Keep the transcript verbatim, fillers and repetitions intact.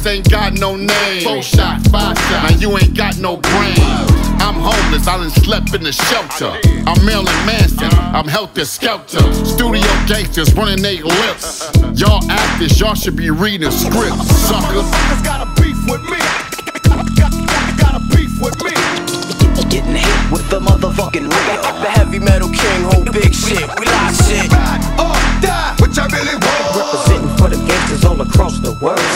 ain't got no name. Four shot, five shot, now you ain't got no brain. I'm homeless, I done slept in the shelter. I'm Marilyn Manson, I'm helter skelter. Studio gangsters running they lips. Y'all actors, y'all should be reading scripts, suckers. Motherfuckers got a beef with me. Got, got, got a beef with me. Getting hit with the motherfucking real. The heavy metal king, whole big shit. We live shit. Ride or die, which I really want. Representing for the gangsters all across the world.